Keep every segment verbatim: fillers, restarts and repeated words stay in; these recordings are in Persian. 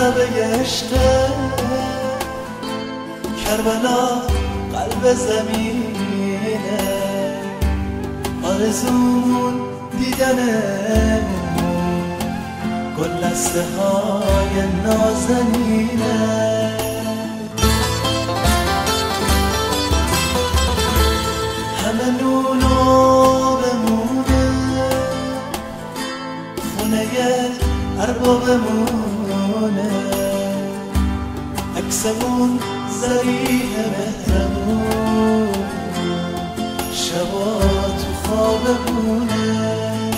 کعبه عشقه، کربلا قلب زمینه، آرزومون دیدنه، گلدسته های نازنینه. همه نونو بمونه، خونه اربابمونه، عکسمون ذریح مهرمون، شبا تو خوابمونه.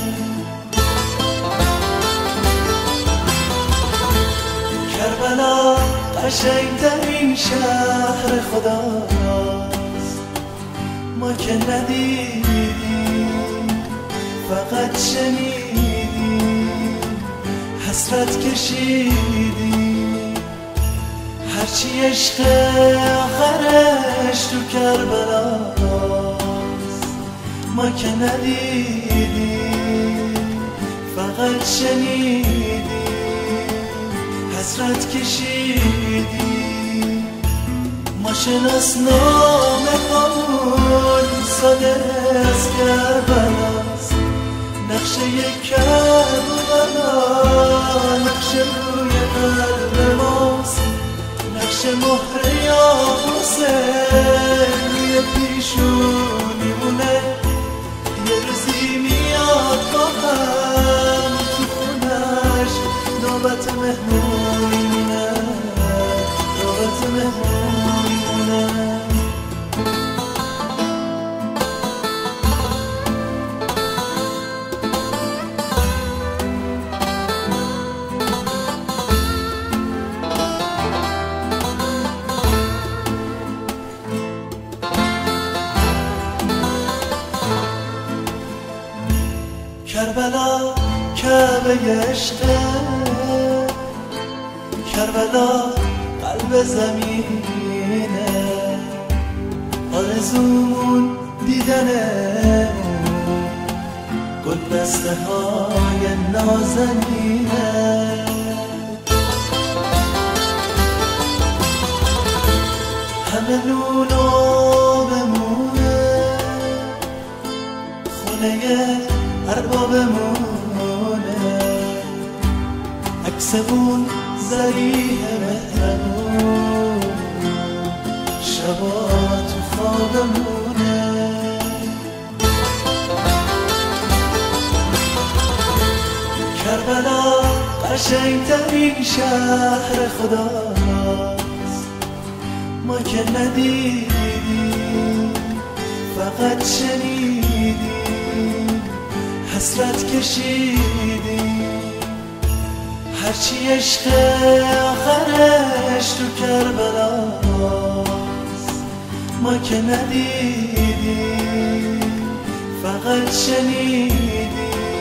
کربلا قشنگترین شهر خداست، ما که ندیدیم فقط شنیدیم، حسرت کشیدیم. هرچی عشق آخرش تو کربلاست، ما که ندیدیم فقط شنیدیم، حسرت کشیدیم. ما شناسنامه همون ساده از کربلاست، نقشه کربلا نقشه روی قلب ماست، نقشه مهر یا حسین روی پیشونیمونه. یه روزی میاد با هم تو خونش، نوبت مهمون میمونه، نوبت مهمون میمونه. کربلا کعبه عشقه، کربلا قلب زمینه، آرزومون دیدنه، گلدسته های نازنینه. همه نونو بمونه، خونه اربابمونه، عکسمون ذریح مهرمون، شبا تو خوابمونه. کربلا قشنگترین شهر خداست، ما که ندیدیم فقط شنیدیم، حسرت کشیدیم. هرچی عشق آخرش تو کربلاست، ما که ندیدیم فقط شنیدیم،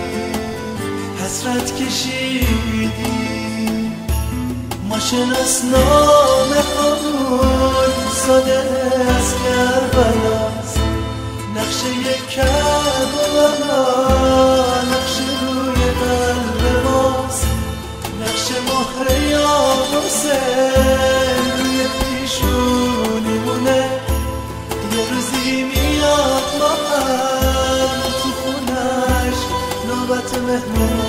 حسرت کشیدیم. ما شناسنامه همون ساده از کربلاست، نقشه کربلا نقشه روی قلب ماست، نقشه مهر یا حسین روی پیشونیمونه. یه روزی میاد ما هم تو خونش، نوبت مهمون